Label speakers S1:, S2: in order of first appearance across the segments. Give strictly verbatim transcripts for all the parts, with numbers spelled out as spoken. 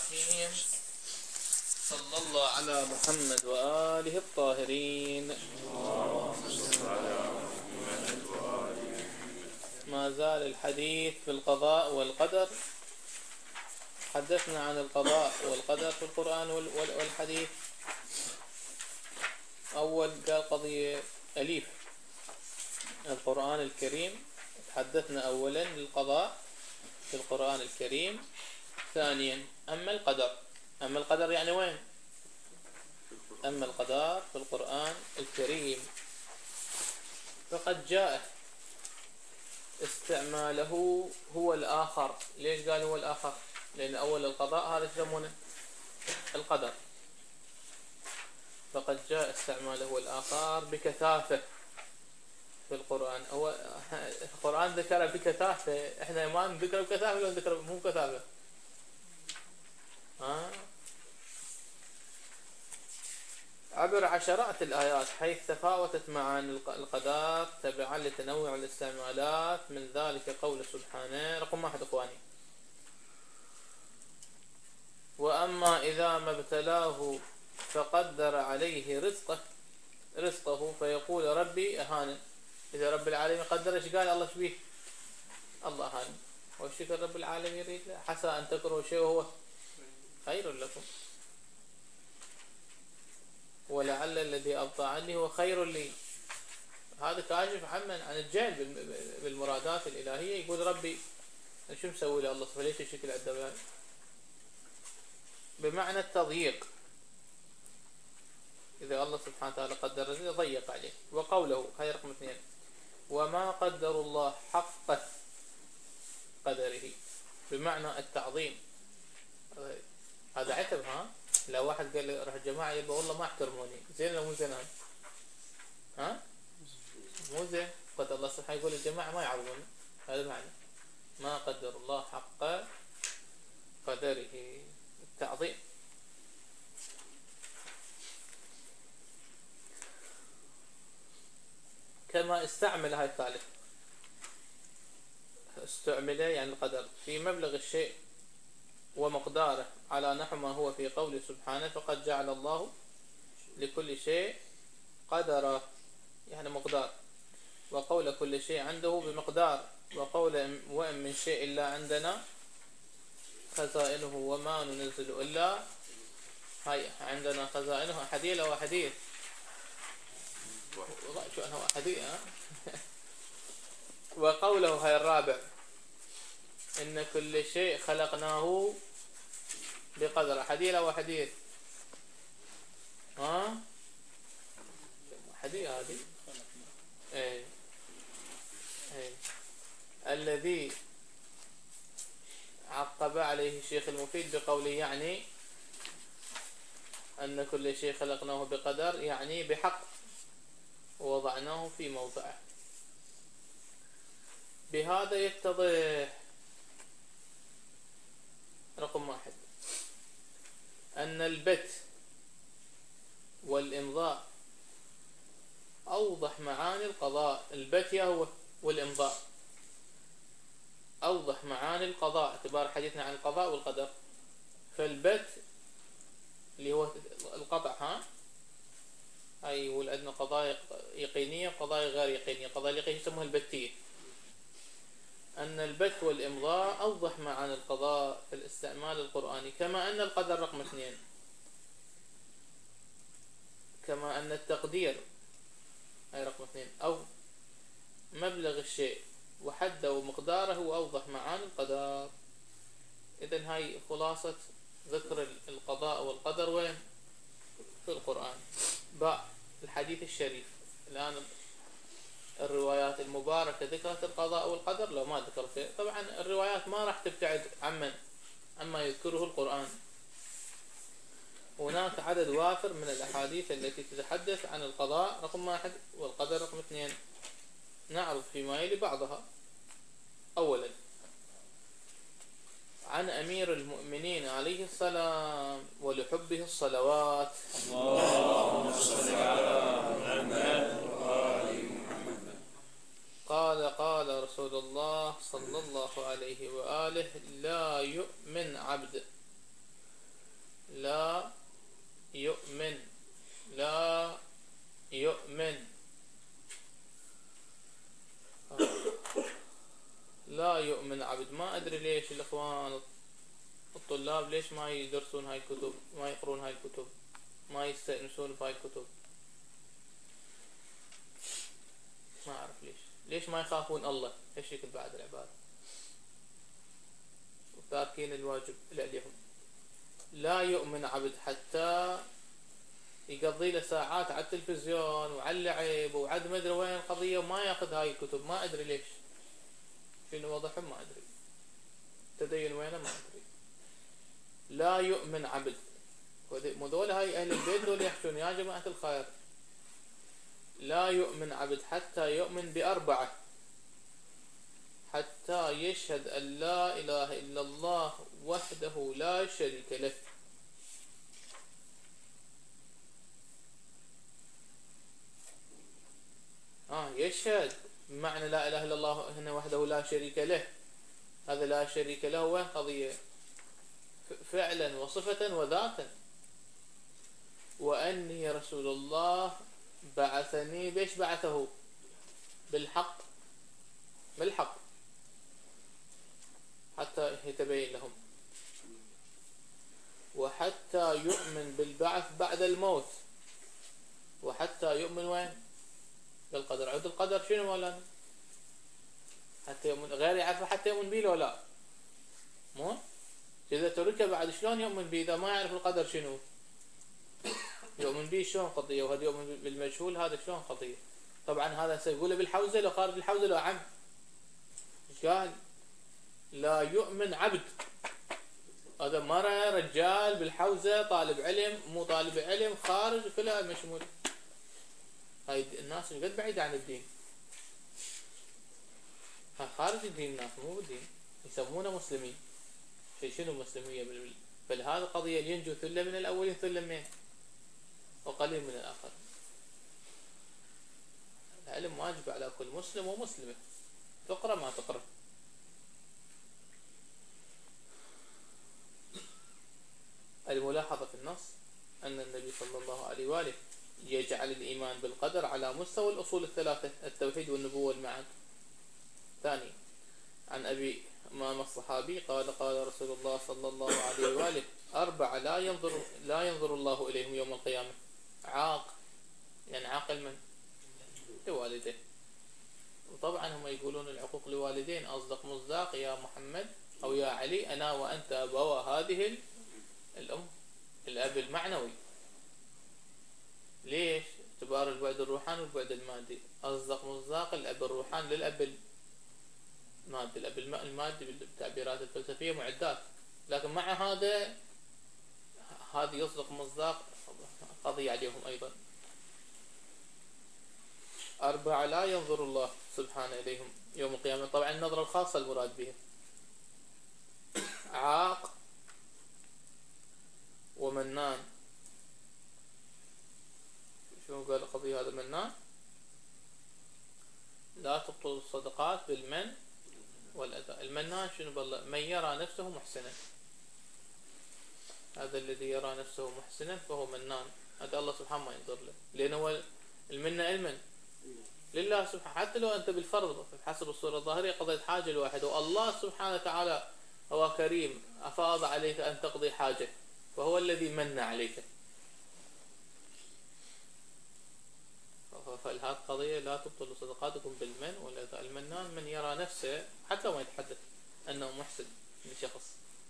S1: الرحيم. صلى الله على محمد وآله الطاهرين. ما زال الحديث في القضاء والقدر. حدثنا عن القضاء والقدر في القرآن والحديث. أول قال قضية أليف القرآن الكريم. تحدثنا أولا للقضاء في القرآن الكريم. ثانيا أما القدر. أما القدر يعني وين؟ أما القدر في القرآن الكريم فقد جاء استعماله هو الآخر. ليش قال هو الآخر؟ لأن أول القضاء هذا يسمونه القدر. فقد جاء استعماله هو الآخر بكثافة في القرآن. هو القرآن ذكر بكثافة، احنا ما نذكر بكثافة ولا نذكر مو بكثافة؟ ها؟ عبر عشرات الآيات حيث تفاوتت معاني القدر تبعا لتنوع الاستعمالات. من ذلك قول سبحانه رقم واحد إخواني: وأما إذا ما ابتلاه فقدر عليه رزقه رزقه فيقول ربي أهانن. إذا رب العالمين قدر إيش قال الله شبيه؟ الله أهانن. والشكر رب العالمين يريد له. حسى أن تكرهوا شيء وهو خير لكم ولعل الذي أبطى عني هو خير لي. هذا كاشف عمن عن الجهل بالمرادات الإلهية. يقول ربي شو مسوي له الله؟ فليش الشكل عندما بمعنى التضييق. إذا الله سبحانه وتعالى قدر رزقه ضيق عليه. وقوله هاي رقم اثنين: وما قدر الله حق قدره، بمعنى التعظيم. هذا عتب. ها لو واحد قال لي راح الجماعة يبقى والله ما احترموني، زين ولا مو زين؟ هاي ها مو زين. قد الله سبحانه يقول الجماعة ما يعظموني. هذا معنى ما قدر الله حق قدره، التعظيم. كما استعمل هاي الثالث، استعمل يعني القدر في مبلغ الشيء ومقداره على نحو ما هو في قوله سبحانه: فقد جعل الله لكل شيء قدره، يعني مقدار. وقول كل شيء عنده بمقدار. وقول وإن من شيء إلا عندنا خزائنه وما ننزل إلا هاي عندنا خزائنه. حديث أو حديث شو أنه حديث. وقوله هاي الرابع: إن كل شيء خلقناه بقدر. حديث أو حديث؟ ها حديث هذه. ايه ايه الذي عقب عليه الشيخ المفيد بقوله يعني أن كل شيء خلقناه بقدر، يعني بحق، ووضعناه في موضعه. بهذا يتضح رقم واحد أن البت والإمضاء أوضح معاني القضاء. البت هو والإمضاء أوضح معاني القضاء اعتبار حديثنا عن القضاء والقدر. فالبت اللي هو القطع، ها أي والأدنى قضايا يقينية وقضايا غير يقينية. قضايا اليقين يسموها البتية. أن البت والإمضاء أوضح معاني القضاء في الاستعمال القرآني. كما أن القدر رقم اثنين. كما أن التقدير هاي رقم اثنين أو مبلغ الشيء وحده ومقداره أوضح معاني القدر. إذن هاي خلاصة ذكر القضاء والقدر وين؟ في القرآن. باء الحديث الشريف. الآن الروايات المباركة ذكرت القضاء والقدر لو ما ذكرت. طبعا الروايات ما راح تبتعد عمن عما يذكره القرآن. هناك عدد وافر من الأحاديث التي تتحدث عن القضاء رقم واحد والقدر رقم اثنين. نعرض فيما يلي بعضها. أولا عن أمير المؤمنين عليه السلام ولحبه الصلوات: اللهم صل على محمد وآل محمد. قال قال رسول الله صلى الله عليه وآله: لا يؤمن عبد لا يؤمن لا يؤمن لا يؤمن عبد. ما أدري ليش الإخوان الطلاب ليش ما يدرسون هاي الكتب، ما يقرون هاي الكتب، ما يستأنسون بهاي الكتب. ما أعرف ليش ليش ما يخافون الله هالشكل بعد العبادة وتاركين الواجب اللي عليهم. لا يؤمن عبد حتى يقضي له ساعات على التلفزيون وعلى اللعب وعد ما ادري وين القضيه وما ياخذ هاي الكتب. ما ادري ليش، شنو وضعهم ما ادري، تدين وينه ما ادري. لا يؤمن عبد، وذول هاي اهل البيت دول يحكون يا جماعه الخير لا يؤمن عبد حتى يؤمن بأربعة: حتى يشهد أن لا إله إلا الله وحده لا شريك له. آه يشهد بمعنى لا إله إلا الله هنا وحده لا شريك له. هذا لا شريك له وين قضية فعلا وصفة وذاتا. وأني رسول الله بعثني، بيش بعثه؟ بالحق، بالحق حتى يتبين لهم. وحتى يؤمن بالبعث بعد الموت. وحتى يؤمن وين؟ بالقدر. عود القدر شنو مولانا؟ حتى يؤمن، غير يعرف حتى يؤمن به لو لا مو إذا ترك بعد شلون يؤمن به إذا ما يعرف القدر شنو؟ يؤمن به شلون قضية؟ وهذا يؤمن بالمجهول هذا شلون قضية؟ طبعا هذا سيقوله بالحوزة لو خارج الحوزة لو عم قال لا يؤمن عبد. هذا مرة رجال بالحوزة طالب علم مو طالب علم خارج كلها مشمول. هاي الناس قد بعيدة عن الدين، خارج الدين الناس مو بالدين، يسمونه مسلمين. شيء شنو مسلمية؟ بل هذه القضية ينجو ثلة من الأولين ثلة من وقليل من الآخر. العلم واجب على كل مسلم ومسلمة، تقرأ ما تقرأ. الملاحظة في النص أن النبي صلى الله عليه وآله يجعل الإيمان بالقدر على مستوى الأصول الثلاثة: التوحيد والنبوة والمعاد. ثاني، عن أبي أمامة الصحابي قال قال رسول الله صلى الله عليه وآله: أربعة لا ينظر لا ينظر الله إليهم يوم القيامة: عاق، يعني عاقل من؟ لوالديه. وطبعا هم يقولون العقوق لوالدين أصدق مصداق يا محمد أو يا علي: أنا وأنت أبوا هذه الأم، الأب المعنوي. ليش؟ اعتبار البعد الروحاني والبعد المادي. أصدق مصداق الأب الروحاني للأب المادي. الأب المادي بالتعبيرات الفلسفية معدات، لكن مع هذا هذه يصدق مصداق قضية عليهم أيضا. أربعة لا ينظر الله سبحانه إليهم يوم القيامة. طبعا النظرة الخاصة المراد بها: عاق ومنان. شو قال القضية هذا منان؟ لا تبطل الصدقات بالمن والأذى. المنان شنو؟ بالله من يرى نفسه محسنا، هذا الذي يرى نفسه محسنا فهو منان. هذا الله سبحانه ما ينظر له، لأنه المنة المن لله سبحانه. حتى لو أنت بالفرض حسب الصورة الظاهرية قضيت حاجة الواحد والله سبحانه وتعالى هو كريم أفاض عليك أن تقضي حاجة، فهو الذي من عليك. فهذه القضية لا تبطل صدقاتكم بالمن والأذى. المنان من يرى نفسه حتى لو ما يتحدث أنه محسن لشخص.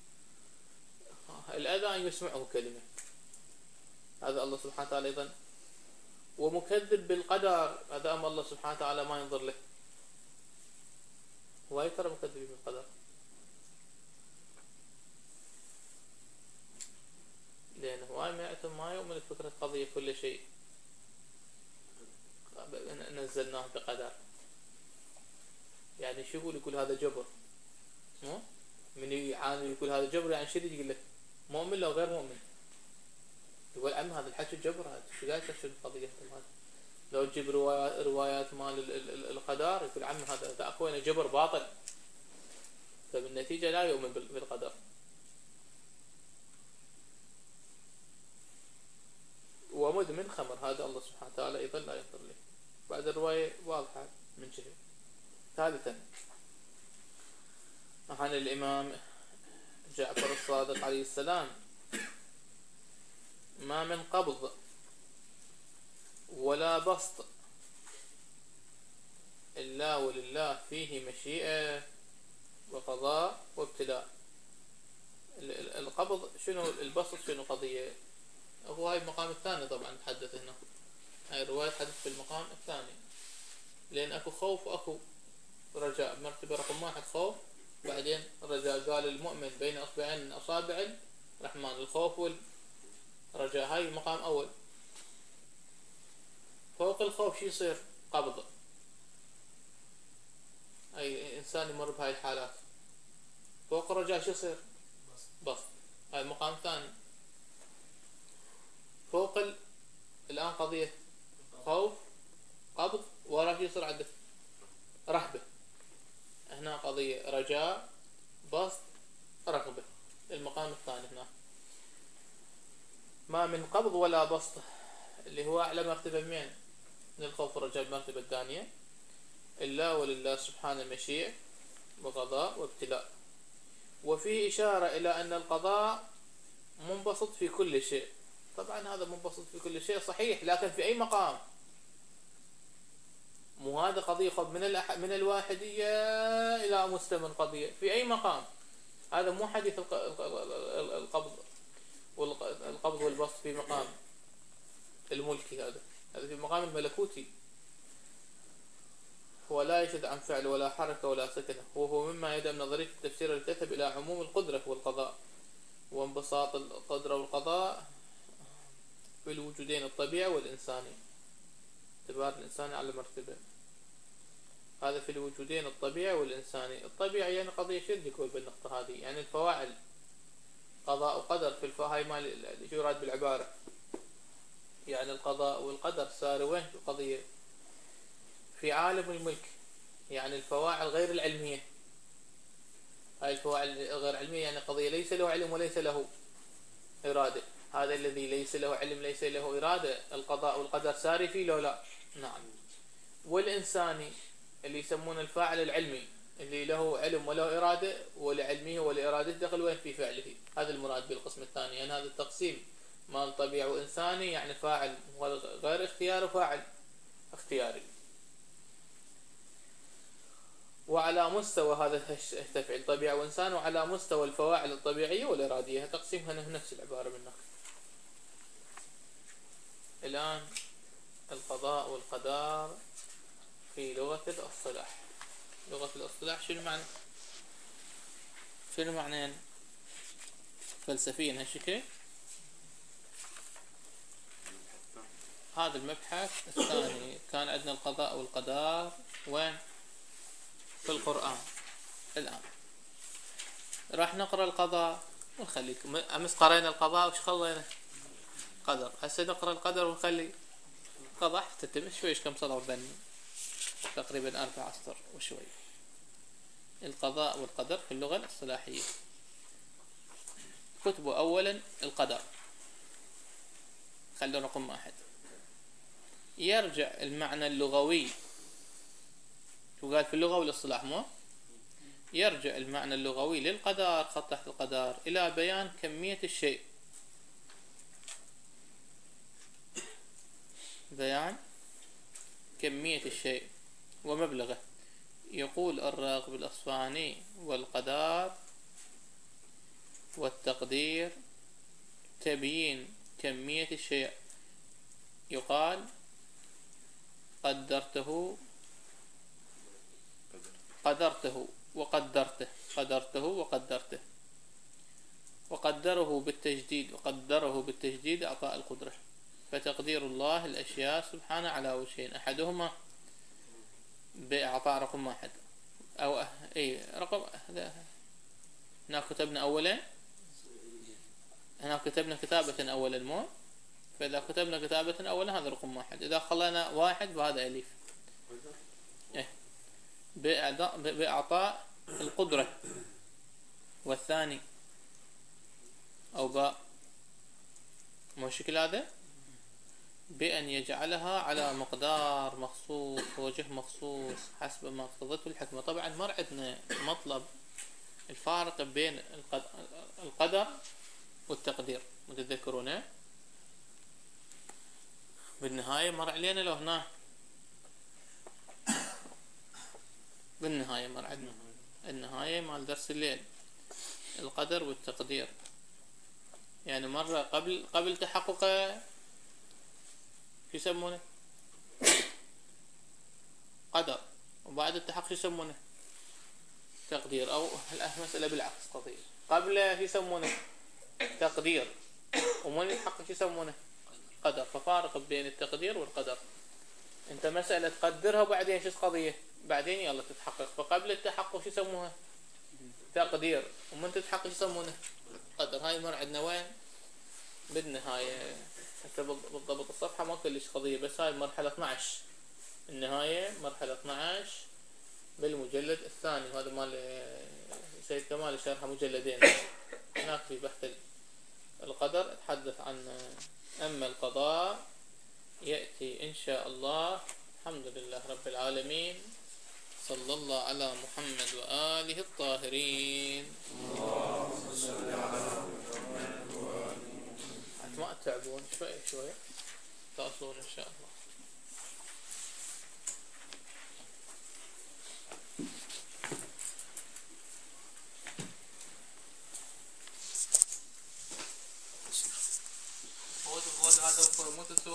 S1: الأذى أن يسمعه كلمة، هذا الله سبحانه وتعالى أيضا. ومكذب بالقدر، هذا أمر الله سبحانه وتعالى ما ينظر له. وايد ترى مكذبين بالقدر، لأنه وايد منعتهم ما يؤمن بفكرة قضية كل شيء نزلناه بقدر. يعني شو يقول؟ يقول هذا جبر. مو من يعاني يقول هذا جبر، يعني شو يقول لك؟ مؤمن لو غير مؤمن يقول عم هذا الحكي جبر، هذا شو قاعد تشوف القضية هذا؟ لو تجيب روايات روايات مال القدر يقول عم هذا هذا اخونا جبر باطل، فبالنتيجة لا يؤمن بالقدر. ومدمن خمر، هذا الله سبحانه وتعالى أيضا لا يغفر له. بعد الرواية واضحة من جهة. ثالثا عن الإمام جعفر الصادق عليه السلام: ما من قبض ولا بسط إلا ولله فيه مشيئة وقضاء وابتلاء. القبض شنو؟ البسط شنو قضية؟ هو هاي المقام الثاني طبعا تحدث هنا، هاي الرواية تحدث في المقام الثاني، لأن أكو خوف وأكو رجاء. مرتبة رقم واحد خوف، بعدين رجاء. قال المؤمن بين أصبعين من أصابع الرحمن، الخوف والرجاء، هاي المقام أول. فوق الخوف شو يصير؟ قبض، أي إنسان يمر بهاي الحالات. فوق الرجاء شو يصير؟ بسط، هاي المقام الثاني. فوق ال... الآن قضية خوف قبض، ورا شو يصير عنده؟ رهبة. هنا قضية رجاء بسط رغبة، المقام الثاني هنا. ما من قبض ولا بسط، اللي هو أعلى مرتبة من من الخوف والرجاء، المرتبة الثانية، إلا ولله سبحانه مشيئة وقضاء وابتلاء. وفيه إشارة إلى أن القضاء منبسط في كل شيء. طبعا هذا منبسط في كل شيء صحيح، لكن في أي مقام؟ مو هذا قضية خب من الأح... من الواحدية إلى مستمر قضية في أي مقام. هذا مو حديث القبض والقبض والبسط في مقام الملكي، هذا هذا في مقام الملكوتي. هو لا يشد عن فعل ولا حركة ولا سكنة، وهو مما يدعم نظرية التفسير التي تذهب إلى عموم القدرة والقضاء وانبساط القدرة والقضاء في الوجودين الطبيعي والإنساني. اعتبار الإنساني على مرتبة، هذا في الوجودين الطبيعي والإنساني. الطبيعي يعني قضية شد يقول بالنقطة هذه، يعني الفواعل قضاء وقدر في الفهاي مال شو يراد بالعبارة، يعني القضاء والقدر صار وين في القضية؟ في عالم الملك، يعني الفواعل غير العلمية. هاي الفواعل غير علمية يعني قضية ليس له علم وليس له إرادة. هذا الذي ليس له علم ليس له إرادة، القضاء والقدر ساري فيه لو لا؟ نعم. والإنساني اللي يسمونه الفاعل العلمي، اللي له علم وله إرادة، ولعلمه ولإرادته دخل وين في فعله. هذا المراد بالقسم الثاني، يعني هذا التقسيم مال طبيعي وإنساني، يعني فاعل غير اختياري وفاعل اختياري. وعلى مستوى هذا التفعيل طبيعي وإنسان، وعلى مستوى الفواعل الطبيعية والإرادية، تقسيمها نفس العبارة منك. الآن القضاء والقدر في لغة الاصطلاح. لغة الاصطلاح شنو معنى؟ شنو معنى فلسفيا هالشكل؟ هذا المبحث الثاني. كان عندنا القضاء والقدر وين؟ في القرآن. الآن راح نقرأ القضاء ونخليكم. أمس قرأنا القضاء وش خلينا؟ قدر. هسه نقرأ القدر ونخلي قضاء حتى تتم شويش كم صدر بني تقريبا أربع أسطر وشوي. القضاء والقدر في اللغة الاصطلاحية. كتبوا أولا القدر، خلوا رقم واحد. يرجع المعنى اللغوي، شو قال في اللغة والاصطلاح؟ مو يرجع المعنى اللغوي للقدر، خط تحت القدر، إلى بيان كمية الشيء، بيان كمية الشيء ومبلغه. يقول الراغب الأصفهاني: والقدر والتقدير تبيين كمية الشيء. يقال قدرته قدرته وقدرته قدرته وقدرته وقدره بالتجديد وقدره بالتجديد أعطاء القدرة. فتقدير الله الأشياء سبحانه على وجهين، أحدهما بإعطاء رقم واحد أو أي رقم. هنا كتبنا أولا، هنا كتبنا كتابة أولا مو، فإذا كتبنا كتابة أولا هذا رقم واحد، إذا خلينا واحد فهذا أليف. إيه بإعطاء القدرة. والثاني أو باء، مو الشكل هذا بأن يجعلها على مقدار مخصوص ووجه مخصوص حسب ما اقتضته الحكمة. طبعا مر عندنا مطلب الفارق بين القدر والتقدير، متذكرونه بالنهاية مر علينا لو هنا بالنهاية مر عندنا النهاية مال درس الليل القدر والتقدير. يعني مرة قبل قبل تحققه شو يسمونه قدر، وبعد التحقق شو يسمونه تقدير، او المسألة بالعكس قضية قبل شو يسمونه تقدير ومن يتحقق شو يسمونه قدر. ففارق بين التقدير والقدر. انت مسألة تقدرها وبعدين شو قضية بعدين يلا تتحقق، فقبل التحقق شو يسموها تقدير ومن تتحقق شو يسمونه قدر. هاي مر عندنا وين بالنهاية حتى بالضبط الصفحة ما كلش قضية، بس هاي مرحلة اثنا عشر النهاية مرحلة اثنا عشر بالمجلد الثاني. هذا مال سيد كمال شرحه مجلدين. هناك في بحث القدر تحدث عن أما القضاء يأتي إن شاء الله. الحمد لله رب العالمين، صلى الله على محمد وآله الطاهرين. اللهم صل على محمد وآله. ما تعبون شوي شوي تصلون إن شاء الله.